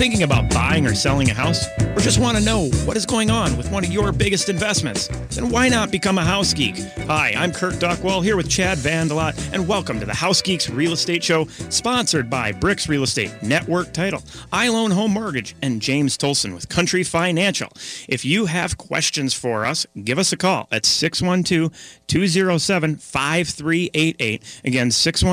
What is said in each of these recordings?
thinking about buying or selling a house, or just want to know what is going on with one of your biggest investments? Then why not become a House Geek? Hi, I'm Kurt Duckwell here with Chad Vandelot, and welcome to the House Geeks Real Estate Show, sponsored by Bricks Real Estate, Network Title, iLoan Home Mortgage, and James Tolson with Country Financial. If you have questions for us, give us a call at 612-207-5388. Again,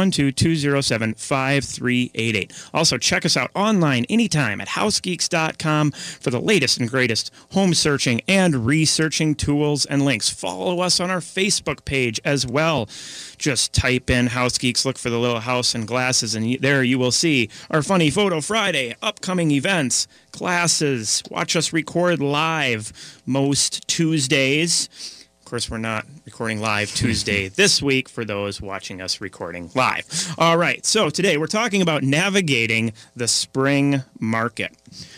612-207-5388. Also, check us out online anytime at housegeeks.com for the latest and greatest home searching and researching tools and links. Follow us on our Facebook page as well. Just type in House Geeks, look for the little house and glasses, and there you will see our Funny Photo Friday, upcoming events, classes. Watch us record live most Tuesdays. Of course, we're not recording live Tuesday this week for those watching us recording live. All right, so today we're talking about navigating the spring market.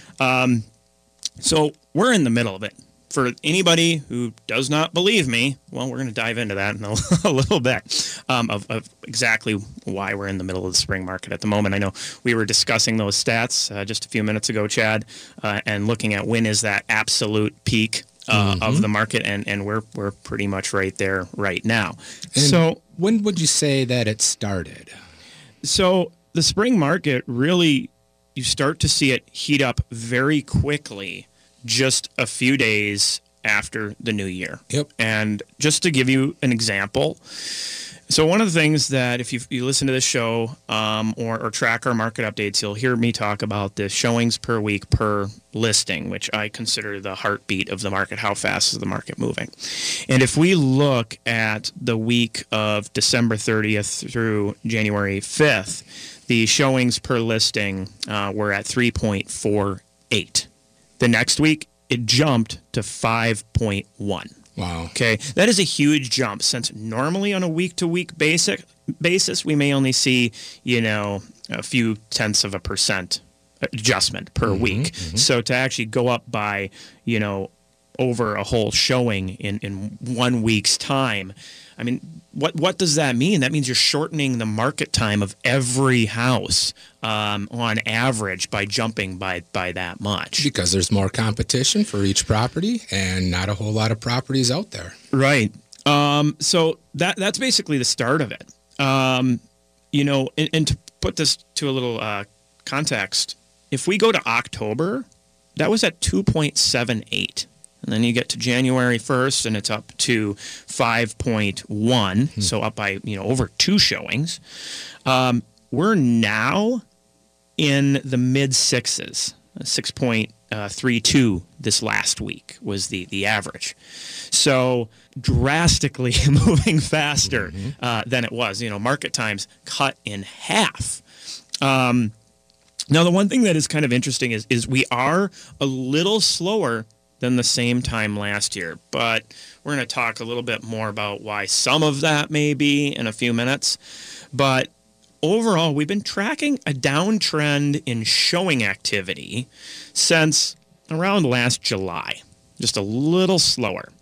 So we're in the middle of it. For anybody who does not believe me, well, we're going to dive into that in a little bit of exactly why we're in the middle of the spring market at the moment. I know we were discussing those stats just a few minutes ago, Chad, and looking at when is that absolute peak of the market, and we're pretty much right there right now. And so when would you say that it started? So the spring market really, you start to see it heat up very quickly just a few days after the new year. Yep. And just to give you an example, so one of the things that if you listen to this show or track our market updates, you'll hear me talk about the showings per week per listing, which I consider the heartbeat of the market. How fast is the market moving? And if we look at the week of December 30th through January 5th, the showings per listing were at 3.48. The next week, it jumped to 5.1. Wow. Okay, that is a huge jump, since normally on a week-to-week basis, we may only see, a few tenths of a percent adjustment per week. So to actually go up by, over a whole showing in 1 week's time, I mean, what does that mean? That means you're shortening the market time of every house on average by jumping by that much. Because there's more competition for each property and not a whole lot of properties out there. Right. So that's basically the start of it. And to put this to a little context, if we go to October, that was at 2.78. And then you get to January 1st, and it's up to 5.1, so up by, over 2 showings. We're now in the mid-6s, 6.32 this last week was the average. So drastically moving faster than it was. Market times cut in half. Now, the one thing that is kind of interesting is we are a little slower than the same time last year. But we're going to talk a little bit more about why some of that may be in a few minutes. But overall, we've been tracking a downtrend in showing activity since around last July, just a little slower.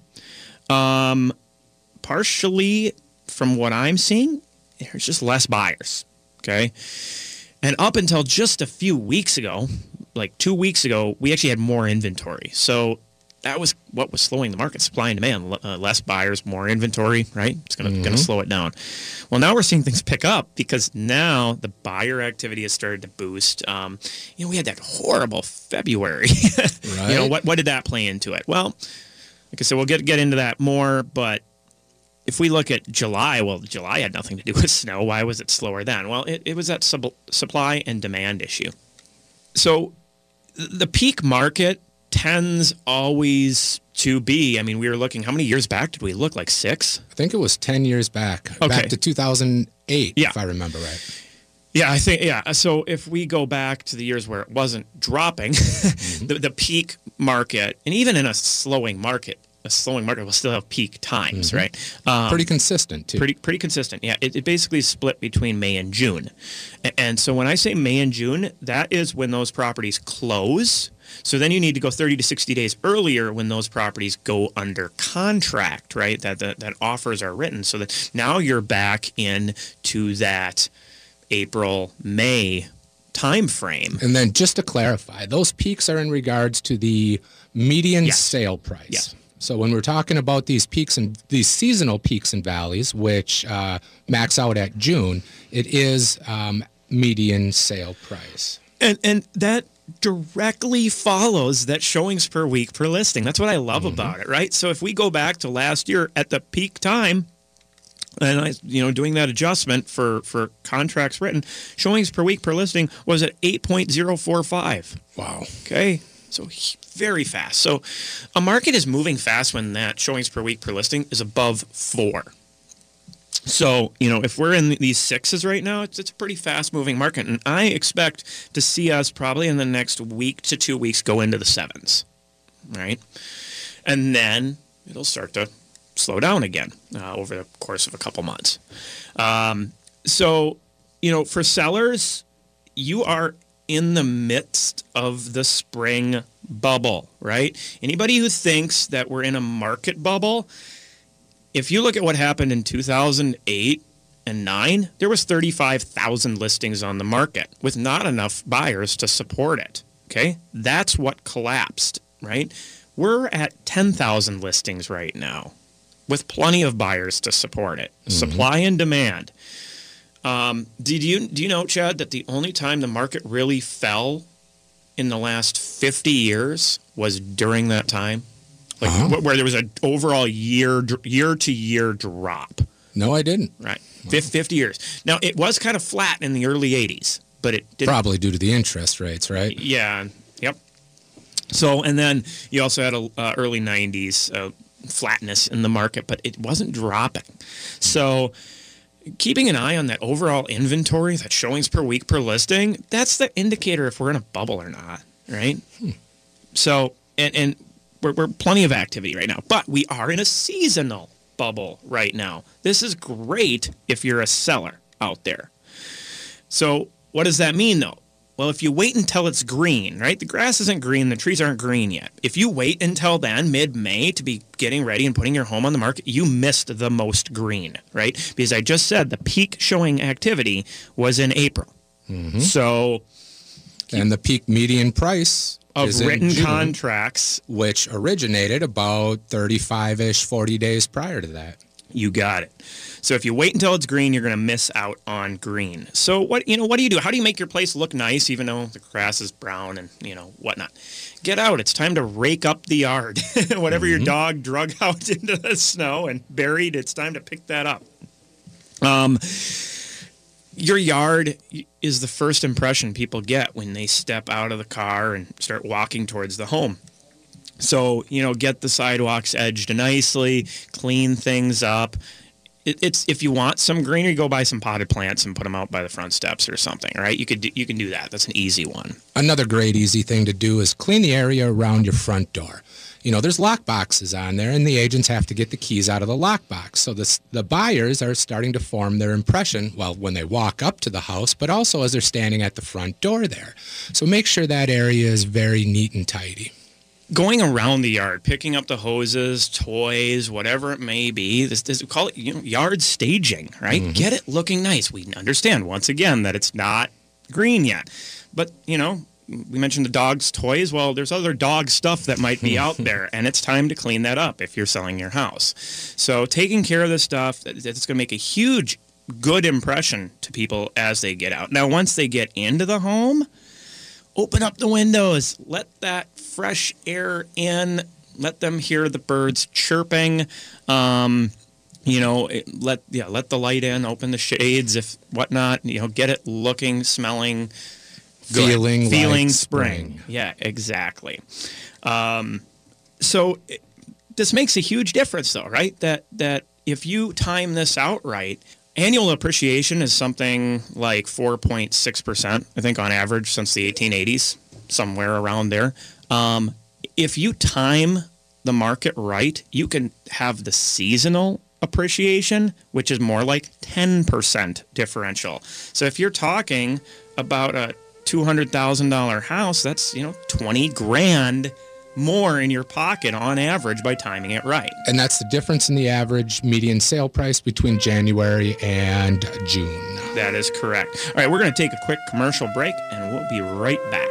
Partially from what I'm seeing, there's just less buyers, okay? And up until just a few weeks ago, like 2 weeks ago, we actually had more inventory. So that was what was slowing the market, supply and demand. Less buyers, more inventory, right? It's going to slow it down. Well, now we're seeing things pick up because now the buyer activity has started to boost. We had that horrible February. Right. What did that play into it? Well, like I said, we'll get into that more. But if we look at July, well, July had nothing to do with snow. Why was it slower then? Well, it was that supply and demand issue. So the peak market tends always to be, we were looking, how many years back did we look? Like 6? I think it was 10 years back. Okay. Back to 2008, if I remember right. Yeah, I think, yeah. So if we go back to the years where it wasn't dropping, the peak market, and even in a slowing market will still have peak times, right? Pretty consistent, too. Pretty consistent, yeah. It basically split between May and June. And so when I say May and June, that is when those properties close. So then you need to go 30 to 60 days earlier when those properties go under contract, right? That offers are written. So that now you're back into that April, May time frame. And then just to clarify, those peaks are in regards to the median Yes. sale price. Yes. So when we're talking about these peaks and these seasonal peaks and valleys, which max out at June, it is median sale price. And that directly follows that showings per week per listing. That's what I love about it, right? So if we go back to last year at the peak time, and I, doing that adjustment for contracts written, showings per week per listing was at 8.045. Wow. Okay. So very fast. So a market is moving fast when that showings per week per listing is above 4. So, if we're in these 6s right now, it's a pretty fast moving market. And I expect to see us probably in the next week to 2 weeks go into the 7s, right? And then it'll start to slow down again over the course of a couple months. So, for sellers, you are in the midst of the spring bubble, right? Anybody who thinks that we're in a market bubble, if you look at what happened in 2008 and 9, there was 35,000 listings on the market with not enough buyers to support it, okay? That's what collapsed, right? We're at 10,000 listings right now with plenty of buyers to support it. Supply and demand. Do you know, Chad, that the only time the market really fell in the last 50 years was during that time? Like where there was an overall year to year drop. No, I didn't. Right. 50 years. Now, it was kind of flat in the early 80s, but it didn't. Probably due to the interest rates, right? Yeah. Yep. So, and then you also had a early 90s flatness in the market, but it wasn't dropping. So keeping an eye on that overall inventory, that showings per week per listing, that's the indicator if we're in a bubble or not, right? So, and we're plenty of activity right now, but we are in a seasonal bubble right now. This is great if you're a seller out there. So what does that mean, though? Well, if you wait until it's green, right? The grass isn't green, the trees aren't green yet. If you wait until then, mid-May, to be getting ready and putting your home on the market, you missed the most green, right? Because I just said the peak showing activity was in April. So, and the peak median price of is in written June, contracts, which originated about 35-ish, 40 days prior to that. You got it. So if you wait until it's green, you're going to miss out on green. So what do you do? How do you make your place look nice, even though the grass is brown and, whatnot? Get out. It's time to rake up the yard. Whatever your dog drug out into the snow and buried, it's time to pick that up. Your yard is the first impression people get when they step out of the car and start walking towards the home. So, get the sidewalks edged nicely, clean things up. It's if you want some greenery, go buy some potted plants and put them out by the front steps or something, right? You can do that. That's an easy one. Another great easy thing to do is clean the area around your front door. There's lock boxes on there, and the agents have to get the keys out of the lockbox. So the buyers are starting to form their impression, well, when they walk up to the house, but also as they're standing at the front door there. So make sure that area is very neat and tidy. Going around the yard, picking up the hoses, toys, whatever it may be, this we call it yard staging, right? Get it looking nice. We understand, once again, that it's not green yet. But, we mentioned the dog's toys. Well, there's other dog stuff that might be out there, and it's time to clean that up if you're selling your house. So taking care of this stuff, that's going to make a huge, good impression to people as they get out. Now, once they get into the home, open up the windows. Let that fresh air in. Let them hear the birds chirping. Let the light in. Open the shades, if whatnot. Get it looking, smelling, good. Feeling like spring. Yeah, exactly. So this makes a huge difference, though, right? That if you time this out right. Annual appreciation is something like 4.6%, I think, on average since the 1880s, somewhere around there. If you time the market right, you can have the seasonal appreciation, which is more like 10% differential. So if you're talking about a $200,000 house, that's, $20,000 more in your pocket on average by timing it right. And that's the difference in the average median sale price between January and June. That is correct. All right, we're going to take a quick commercial break, and we'll be right back.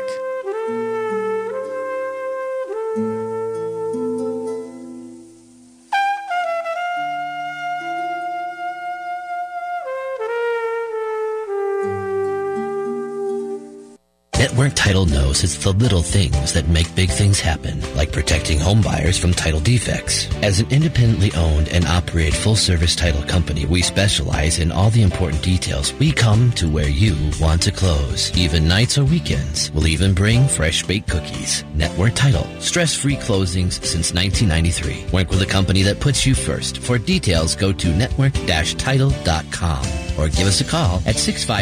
Network Title knows it's the little things that make big things happen, like protecting home buyers from title defects. As an independently owned and operated full-service title company, we specialize in all the important details. We come to where you want to close, even nights or weekends. We'll even bring fresh baked cookies. Network Title, stress-free closings since 1993. Work with a company that puts you first. For details, go to network-title.com or give us a call at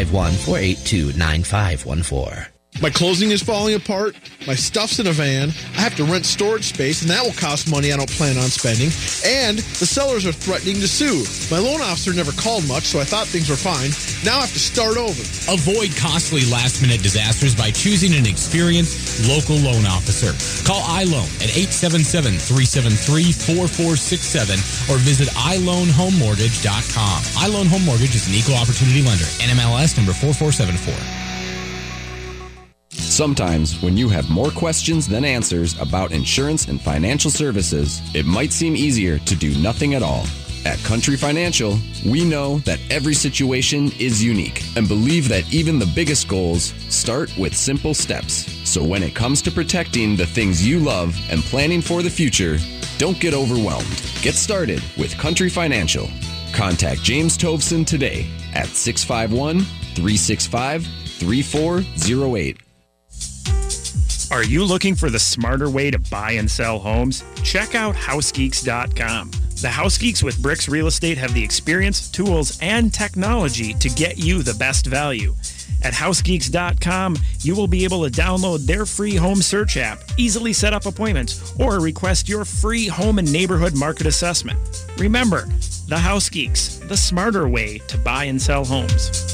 651-482-9514. My closing is falling apart. My stuff's in a van. I have to rent storage space, and that will cost money I don't plan on spending. And the sellers are threatening to sue. My loan officer never called much, so I thought things were fine. Now I have to start over. Avoid costly last-minute disasters by choosing an experienced local loan officer. Call iLoan at 877-373-4467 or visit iLoanHomeMortgage.com. iLoan Home Mortgage is an equal opportunity lender. NMLS number 4474. Sometimes, when you have more questions than answers about insurance and financial services, it might seem easier to do nothing at all. At Country Financial, we know that every situation is unique and believe that even the biggest goals start with simple steps. So when it comes to protecting the things you love and planning for the future, don't get overwhelmed. Get started with Country Financial. Contact James Tovson today at 651-365-3408. Are you looking for the smarter way to buy and sell homes? Check out HouseGeeks.com. The House Geeks with Bricks Real Estate have the experience, tools, and technology to get you the best value. At HouseGeeks.com, you will be able to download their free home search app, easily set up appointments, or request your free home and neighborhood market assessment. Remember, the House Geeks, the smarter way to buy and sell homes.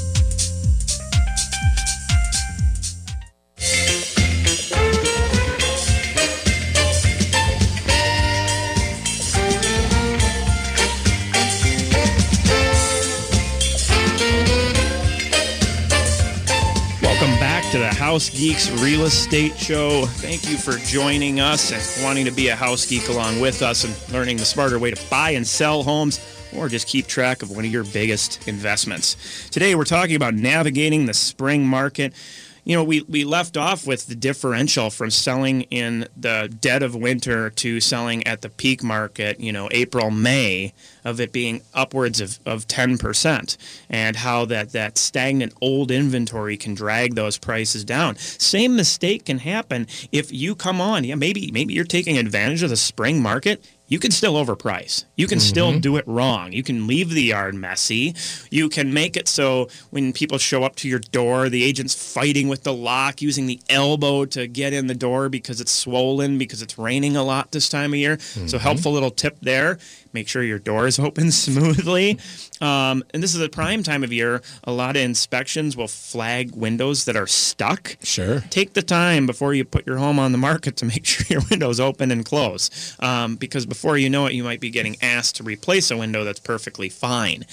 To the House Geeks Real Estate Show. Thank you for joining us and wanting to be a house geek along with us and learning the smarter way to buy and sell homes or just keep track of one of your biggest investments. Today we're talking about navigating the spring market. You know, we left off with the differential from selling in the dead of winter to selling at the peak market, you know, April, May, of it being upwards of 10%, and how that stagnant old inventory can drag those prices down. Same mistake can happen if you come on. Yeah, maybe you're taking advantage of the spring market. You can still overprice. You can still do it wrong. You can leave the yard messy. You can make it so when people show up to your door, the agent's fighting with the lock, using the elbow to get in the door because it's swollen, because it's raining a lot this time of year. So helpful little tip there. Make sure your door is open smoothly. And this is a prime time of year. A lot of inspections will flag windows that are stuck. Sure. Take the time before you put your home on the market to make sure your window's open and close. Because before you know it, you might be getting asked to replace a window that's perfectly fine.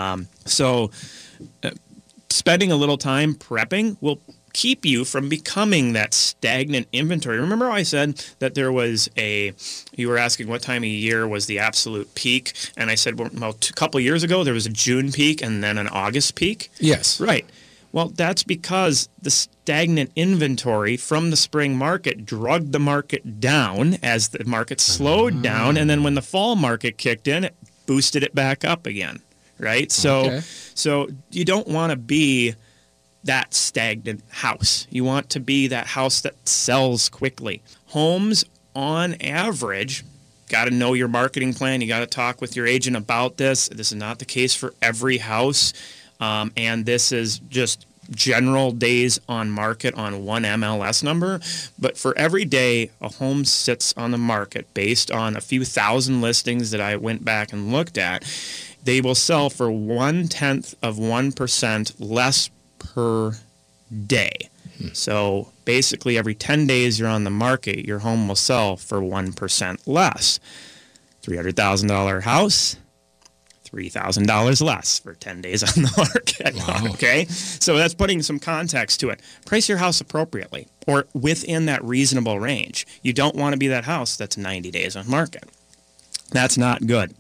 So spending a little time prepping will keep you from becoming that stagnant inventory. Remember how I said that there was you were asking what time of year was the absolute peak, and I said, well, a couple of years ago, there was a June peak and then an August peak? Yes. Right. Well, that's because the stagnant inventory from the spring market drugged the market down as the market slowed down, and then when the fall market kicked in, it boosted it back up again, right? So you don't want to be that stagnant house. You want to be that house that sells quickly. Homes, on average, got to know your marketing plan. You got to talk with your agent about this. This is not the case for every house, and this is just general days on market on one MLS number. But for every day a home sits on the market based on a few thousand listings that I went back and looked at, they will sell for 0.1% less per day. So basically every 10 days you're on the market, your home will sell for 1% less. $300,000 house, $3,000 less for 10 days on the market. Wow. Okay? So that's putting some context to it. Price your house appropriately or within that reasonable range. You don't want to be that house that's 90 days on market. That's not good.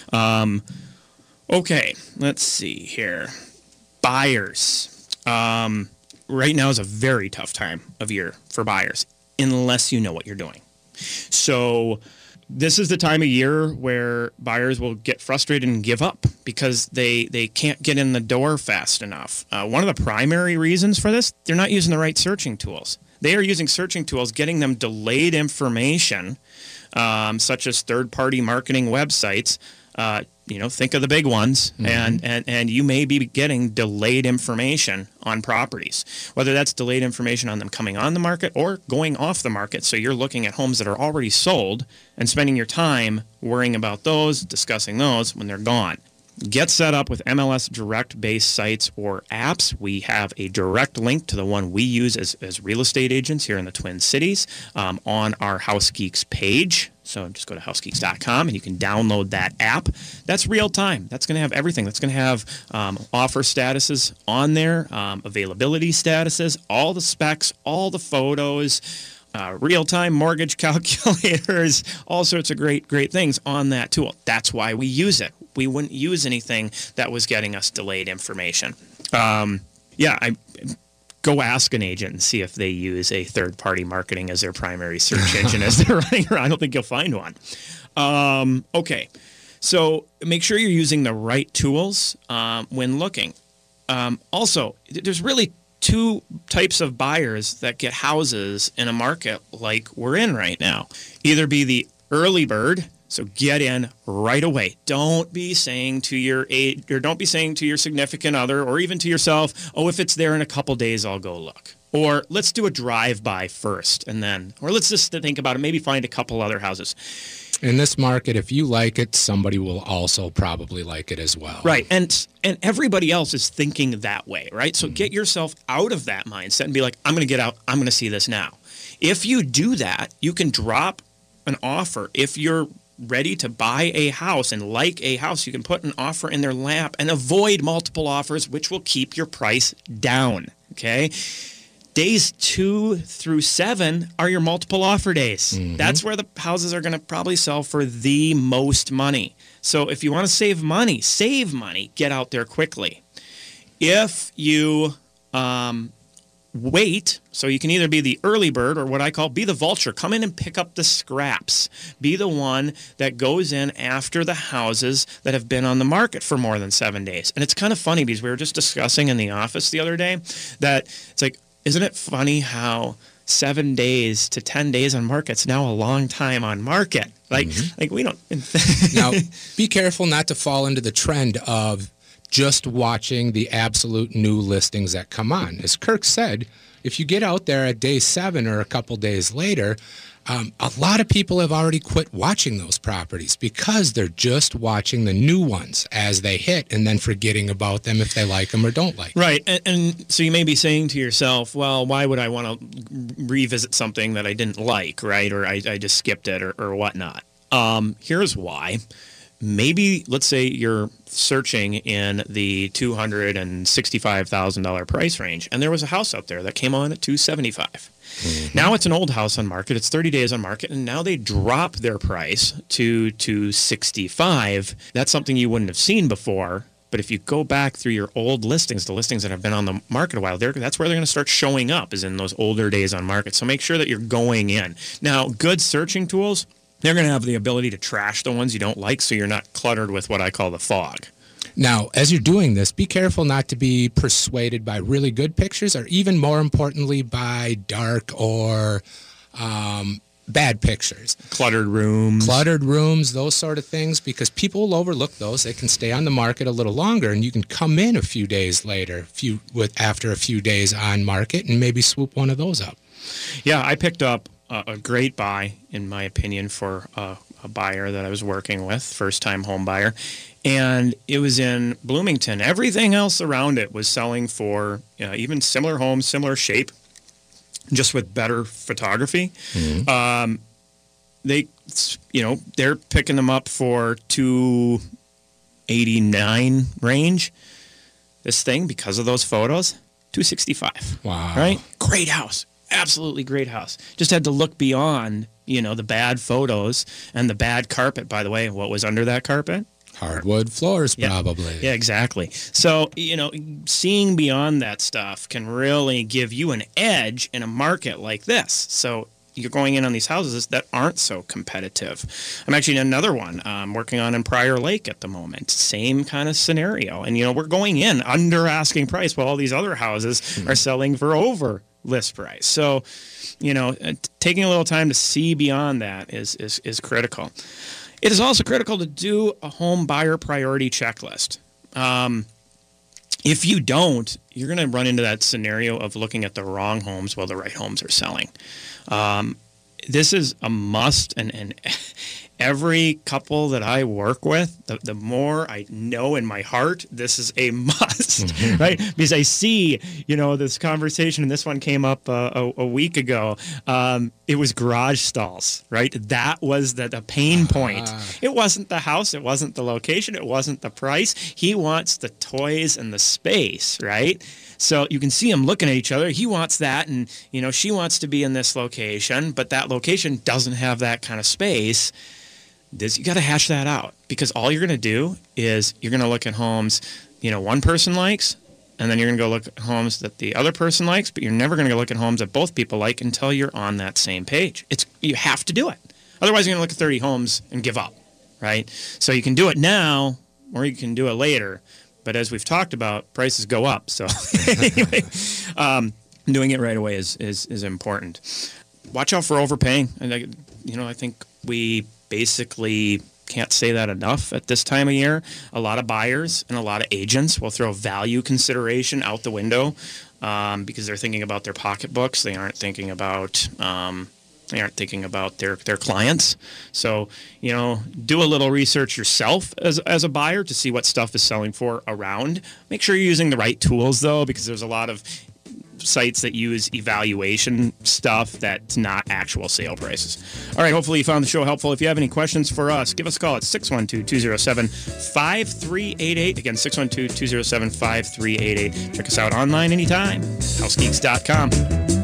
Okay, let's see here. Buyers. Right now is a very tough time of year for buyers, unless you know what you're doing. So this is the time of year where buyers will get frustrated and give up because they can't get in the door fast enough. One of the primary reasons for this, they're not using the right searching tools. They are using searching tools, getting them delayed information, such as third-party marketing websites. Think of the big ones, and you may be getting delayed information on properties, whether that's delayed information on them coming on the market or going off the market. So you're looking at homes that are already sold and spending your time worrying about those, discussing those when they're gone. Get set up with MLS Direct-based sites or apps. We have a direct link to the one we use as real estate agents here in the Twin Cities on our House Geeks page. So just go to housegeeks.com and you can download that app. That's real time. That's going to have everything. That's going to have offer statuses on there, availability statuses, all the specs, all the photos, real-time mortgage calculators, all sorts of great things on that tool. That's why we use it. We wouldn't use anything that was getting us delayed information. Go ask an agent and see if they use a third-party marketing as their primary search engine as they're running around. I don't think you'll find one. Okay, so make sure you're using the right tools when looking. Also, there's really two types of buyers that get houses in a market like we're in right now. Either be the early bird, so get in right away. Don't be saying to your significant other or even to yourself, oh, if it's there in a couple days, I'll go look. Or let's do a drive-by first and then, or let's just think about it, maybe find a couple other houses. In this market, if you like it, somebody will also probably like it as well. Right, and everybody else is thinking that way, right? So get yourself out of that mindset and be like, I'm going to get out, I'm going to see this now. If you do that, you can drop an offer. If you're ready to buy a house and like a house, you can put an offer in their lap and avoid multiple offers, which will keep your price down, okay? Days 2 through 7 are your multiple offer days. That's where the houses are going to probably sell for the most money. So if you want to save money, get out there quickly. If you wait, so you can either be the early bird or what I call be the vulture. Come in and pick up the scraps. Be the one that goes in after the houses that have been on the market for more than 7 days. And it's kind of funny because we were just discussing in the office the other day that it's like, isn't it funny how 7 days to 10 days on market's now a long time on market? Like we don't. Now, be careful not to fall into the trend of just watching the absolute new listings that come on. As Kirk said, if you get out there at day 7 or a couple days later, a lot of people have already quit watching those properties because they're just watching the new ones as they hit and then forgetting about them if they like them or don't like them. Right. And so you may be saying to yourself, well, why would I want to revisit something that I didn't like, right? Or I just skipped it or whatnot. Here's why. Maybe, let's say you're searching in the $265,000 price range, and there was a house out there that came on at $275,000. Now it's an old house on market. It's 30 days on market, and now they drop their price to $265,000. That's something you wouldn't have seen before. But if you go back through your old listings, the listings that have been on the market a while, that's where they're going to start showing up, is in those older days on market. So make sure that you're going in. Now, good searching tools, they're going to have the ability to trash the ones you don't like so you're not cluttered with what I call the fog. Now, as you're doing this, be careful not to be persuaded by really good pictures or even more importantly by dark or bad pictures. Cluttered rooms, those sort of things, because people will overlook those. They can stay on the market a little longer, and you can come in a few days later, after a few days on market, and maybe swoop one of those up. Yeah, I picked up a great buy, in my opinion, for a buyer that I was working with, first-time home buyer, and it was in Bloomington. Everything else around it was selling for even similar homes, similar shape, just with better photography. They're picking them up for $289 range. This thing, because of those photos, $265. Wow. Right? Great house. Absolutely great house. Just had to look beyond, the bad photos and the bad carpet. By the way, what was under that carpet? Hardwood floors, probably. Yeah, exactly. So, seeing beyond that stuff can really give you an edge in a market like this. So you're going in on these houses that aren't so competitive. I'm actually in another one working on in Prior Lake at the moment. Same kind of scenario. And, we're going in under asking price while all these other houses are selling for over list price. So, taking a little time to see beyond that is critical. It is also critical to do a home buyer priority checklist. If you don't, you're going to run into that scenario of looking at the wrong homes while the right homes are selling. This is a must, and every couple that I work with, the more I know in my heart, this is a must, right? Because I see, this conversation, and this one came up a week ago. It was garage stalls, right? That was the pain point. It wasn't the house. It wasn't the location. It wasn't the price. He wants the toys and the space, right? So you can see them looking at each other. He wants that, and, she wants to be in this location, but that location doesn't have that kind of space. You got to hash that out, because all you're going to do is you're going to look at homes, one person likes, and then you're going to go look at homes that the other person likes, but you're never going to go look at homes that both people like until you're on that same page. You have to do it. Otherwise, you're going to look at 30 homes and give up, right? So you can do it now, or you can do it later. But as we've talked about, prices go up. So anyway, doing it right away is important. Watch out for overpaying. And I think we basically can't say that enough at this time of year. A lot of buyers and a lot of agents will throw value consideration out the window because they're thinking about their pocketbooks. They aren't thinking about their clients. So, do a little research yourself as a buyer to see what stuff is selling for around. Make sure you're using the right tools, though, because there's a lot of sites that use evaluation stuff that's not actual sale prices. All right, hopefully you found the show helpful. If you have any questions for us, give us a call at 612-207-5388. Again, 612-207-5388. Check us out online anytime. HouseGeeks.com.